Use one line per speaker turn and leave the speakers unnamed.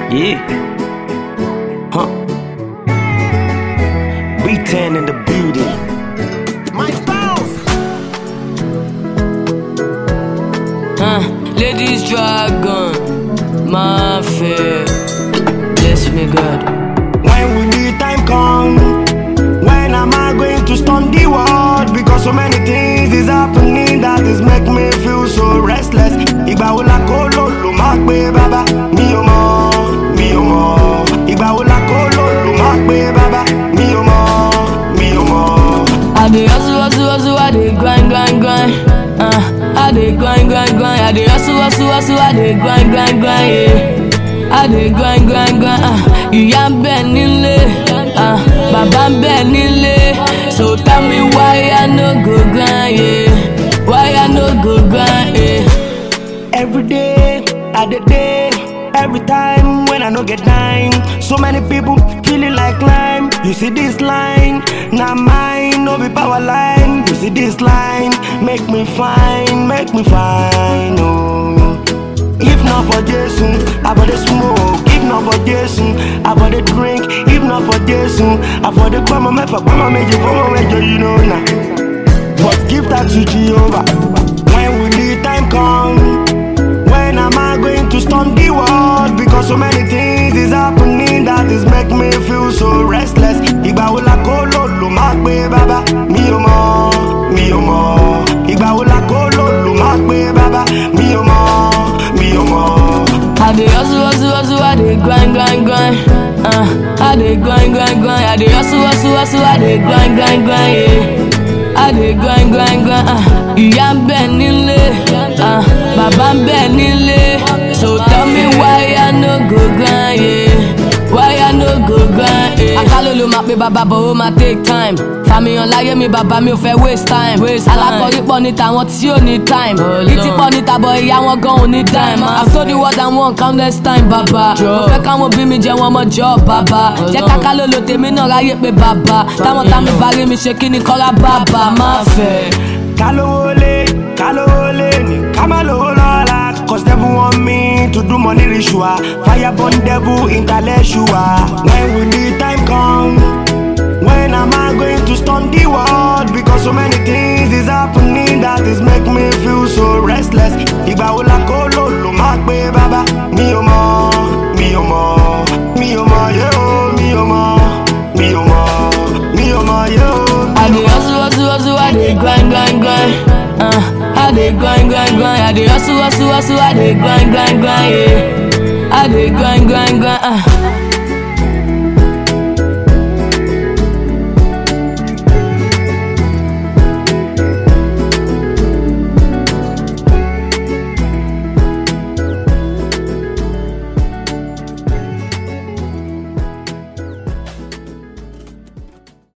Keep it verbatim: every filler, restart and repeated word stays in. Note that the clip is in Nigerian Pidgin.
Yeah. Huh. B ten in the building.
My spouse.
Uh, ladies dragon, my fear. Bless me, God.
When will the time come? When am I going to stun the world? Because so many things is happening that is make me feel so restless. Ìgbà wo la kó lòlò má pé bàbá mi ò mọ̀, mi ò mọ̀. Ìgbà wo la kó lòlò má pé bàbá mi ò mọ̀, mi ò mọ̀.
I dey hustle, hustle, hustle, I dey grind, grind, grind. Uh, I dey grind, grind, grind. I dey hustle, hustle, hustle, I dey grind, grind, grind. Yeah. I dey grind, grind, grind. Uh, ìyá ń bẹ nílé, uh, bàbá ń bẹ nílé. So tell me why I no go grind, yeah. Why I no go grind, yeah.
Every day, at the day, every time when I no get time. So many people feeling like lime. You see this line, now mine, no be power line. You see this line, make me fine, make me fine, oh. If not for Jesus, I for the smoke. If not for Jesus, I for the drink. If not for Jesus, I for the grandma, my for grandma, make you for my major, you know now. But give that to Jehovah. When will the time come? When am I going to stun the world? Because so many things is happening that is make me feel so restless. Ìgbà wo la kó lòlò má pé bàbá mi ò mọ̀, mi ò mọ̀. Ìgbà wo la kó lòlò má pé bàbá mi ò mọ̀, mi ò mọ̀.
I dey hustle, hustle, hustle, I dey grind, grind, grind. Uh, I dey grind, grind, grind. I dey hustle, hustle, hustle, I dey grind, grind, grind. Yeah. I dey grind, grind, grind. Uh, ìyá ń bẹ nílé, uh, bàbá ń bẹ nílé. So tell me why I no go grind, yeah. Why I no go grind, yeah. Àkàlòlò máa pe bàbá but ó máa take time. Fàmìyàn láyé mi bàbá mi ò fẹ́ waste time. Alákọ̀rí pọ̀ níta àwọn tí ò ní time. Ìtì pọ̀ níta bọ̀ ìyá wọn gan ò ní dime. I've told you what I want countless time bàbá. Mo fẹ́ káwọn bí mi jẹ́ wọn mọ̀ jọ́ bàbá. Jẹ́ kàkàlòlò tèmi náà ráyè pé bàbá. Táwọn támi bá rí mi ṣe kí ni kọ́ra bàbá má fẹ́.
Kálówó lé, kálówó lé ní ká má lówó lọ́la. Cause devil want me to do money ritual. Fire burn devil intellectual. When will the time come? When am I going to stun the world? Because so many things is happening that is make me feel so restless. Ìgbà wo la kó lòlò má pé bàbá mi ò mọ̀, mi ò mọ̀. Mi ò mọ̀ yé o, mi ò mọ̀. Mi ò mọ̀, mi ò mọ̀ yé o.
I dey hustle, hustle, hustle, I dey grind, grind, grind. Uh, I dey grind, grind, grind. I dey hustle, hustle, hustle, I dey grind, grind, grind. Yeah. I dey grind, grind, grind. Uh.